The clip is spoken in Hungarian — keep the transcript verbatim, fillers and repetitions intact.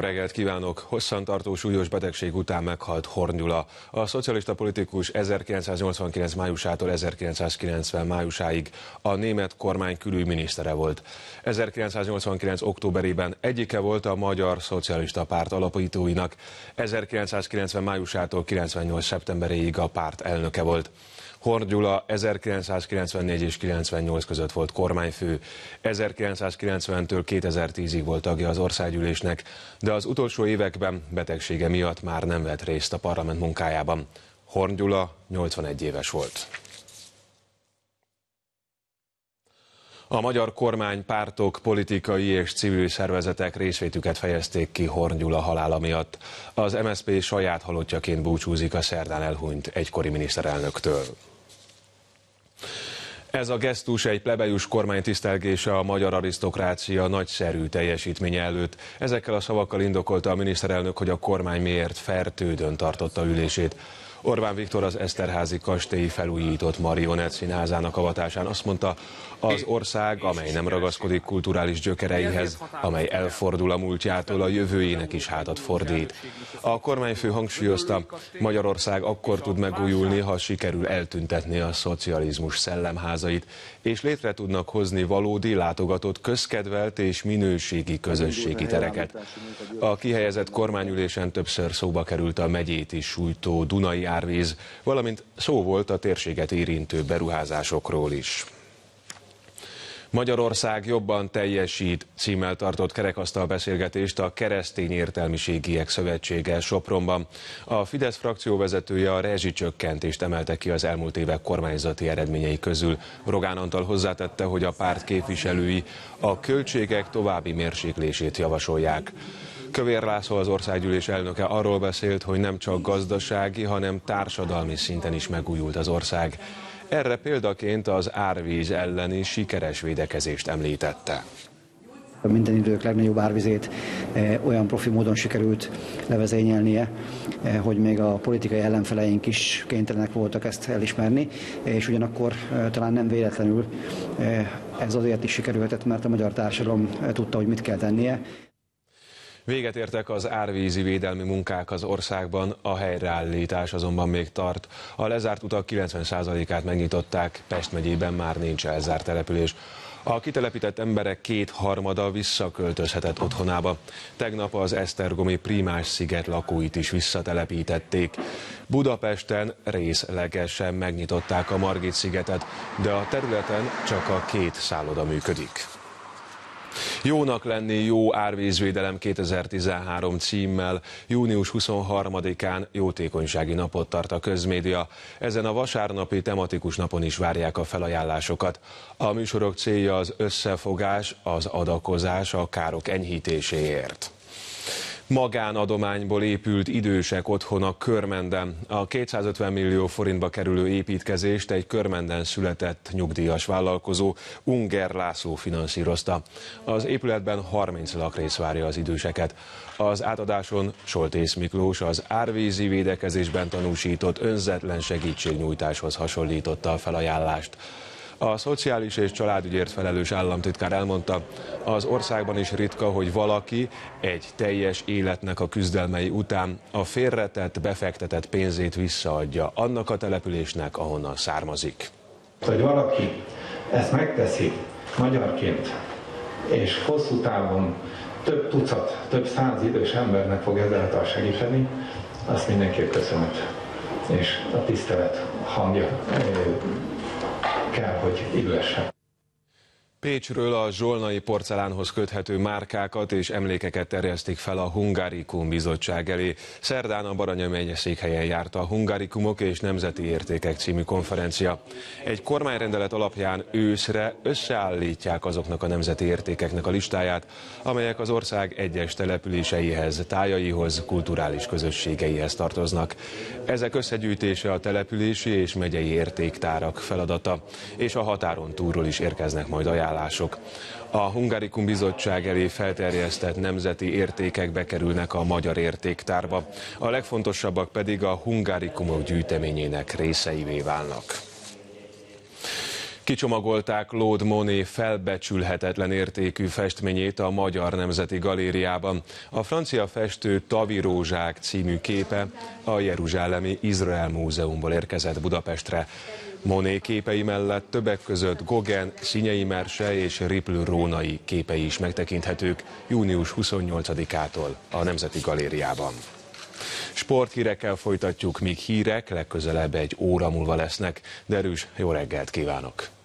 reggelt kívánok! Hosszantartó súlyos betegség után meghalt Horn Gyula. A szocialista politikus ezerkilencszáznyolcvankilenc májusától ezerkilencszázkilencven májusáig a német kormány külügyminisztere volt. ezerkilencszáznyolcvankilenc októberében egyike volt a Magyar Szocialista Párt alapítóinak, ezerkilencszázkilencven májusától kilencvennyolc szeptemberéig a párt elnöke volt. Horn Gyula ezerkilencszázkilencvennégy és kilencvennyolc között volt kormányfő, ezerkilencszázkilencventől kétezer-tízig volt tagja az országgyűlésnek, de az utolsó években betegsége miatt már nem vett részt a parlament munkájában. Horn Gyula nyolcvanegy éves volt. A magyar kormány, pártok, politikai és civil szervezetek részvétüket fejezték ki Horn Gyula halála miatt. Az em es zé pé saját halottjaként búcsúzik a szerdán elhunyt egykori miniszterelnöktől. Ez a gesztus egy plebejus kormány tisztelgése a magyar arisztokrácia nagyszerű teljesítménye előtt. Ezekkel a szavakkal indokolta a miniszterelnök, hogy a kormány miért Fertődön tartotta ülését. Orbán Viktor az Eszterházy kastély felújított marionett színházának avatásán azt mondta, az ország, amely nem ragaszkodik kulturális gyökereihez, amely elfordul a múltjától, a jövőjének is hátat fordít. A kormányfő hangsúlyozta, Magyarország akkor tud megújulni, ha sikerül eltüntetni a szocializmus szellemházait, és létre tudnak hozni valódi, látogatott, közkedvelt és minőségi közösségi tereket. A kihelyezett kormányülésen többször szóba került a megyét is sújtó Dunai árvíz, valamint szó volt a térséget érintő beruházásokról is. Magyarország jobban teljesít címmel tartott kerekasztal beszélgetést a Keresztény Értelmiségiek Szövetsége Sopronban. A Fidesz frakció vezetője a rezsicsökkentést emelte ki az elmúlt évek kormányzati eredményei közül. Rogán Antal hozzátette, hogy a párt képviselői a költségek további mérséklését javasolják. Kövér László, az országgyűlés elnöke arról beszélt, hogy nem csak gazdasági, hanem társadalmi szinten is megújult az ország. Erre példaként az árvíz elleni sikeres védekezést említette. Minden idők legnagyobb árvizét eh, olyan profi módon sikerült levezényelnie, eh, hogy még a politikai ellenfeleink is kénytelenek voltak ezt elismerni, és ugyanakkor eh, talán nem véletlenül eh, ez azért is sikerülhetett, mert a magyar társadalom eh, tudta, hogy mit kell tennie. Véget értek az árvízi védelmi munkák az országban, a helyreállítás azonban még tart. A lezárt utak kilencven százalékát megnyitották, Pest megyében már nincs elzárt település. A kitelepített emberek kétharmada visszaköltözhetett otthonába. Tegnap az esztergomi Prímás sziget lakóit is visszatelepítették. Budapesten részlegesen megnyitották a Margit szigetet, de a területen csak a két szálloda működik. Jónak lenni, jó árvízvédelem kétezer-tizenhárom címmel június huszonharmadikán jótékonysági napot tart a közmédia. Ezen a vasárnapi tematikus napon is várják a felajánlásokat. A műsorok célja az összefogás, az adakozás a károk enyhítéséért. Magánadományból épült idősek otthona Körmenden. A kétszázötven millió forintba kerülő építkezést egy Körmenden született nyugdíjas vállalkozó, Unger László finanszírozta. Az épületben harminc lakrész várja az időseket. Az átadáson Soltész Miklós az árvízi védekezésben tanúsított önzetlen segítségnyújtáshoz hasonlította a felajánlást. A szociális és családügyért felelős államtitkár elmondta, az országban is ritka, hogy valaki egy teljes életnek a küzdelmei után a félretett, befektetett pénzét visszaadja annak a településnek, ahonnan származik. Hogy valaki ezt megteszi magyarként, és hosszú távon több tucat, több száz idős embernek fog ezáltal segíteni, azt mindenképp köszönet. És a tisztelet hangja kell, hogy illesse. Pécsről a zsolnai porcelánhoz köthető márkákat és emlékeket terjesztik fel a Hungarikum bizottság elé. Szerdán a Baranya megyeszékhelyen járt a Hungarikumok és Nemzeti Értékek című konferencia. Egy kormányrendelet alapján őszre összeállítják azoknak a nemzeti értékeknek a listáját, amelyek az ország egyes településeihez, tájaihoz, kulturális közösségeihez tartoznak. Ezek összegyűjtése a települési és megyei értéktárak feladata, és a határon túlról is érkeznek majd ajánlások. A Hungarikum bizottság elé felterjesztett nemzeti értékek bekerülnek a magyar értéktárba, a legfontosabbak pedig a Hungarikumok gyűjteményének részeivé válnak. Kicsomagolták Claude Monet felbecsülhetetlen értékű festményét a Magyar Nemzeti Galériában. A francia festő Tavirózsák című képe a Jeruzsálemi Izrael Múzeumból érkezett Budapestre. Monet képei mellett többek között Gauguin, Szinyei Merse és Ripley Rónai képei is megtekinthetők június huszonnyolcadikától a Nemzeti Galériában. Sporthírekkel folytatjuk, míg hírek legközelebb egy óra múlva lesznek. Derűs, jó reggelt kívánok!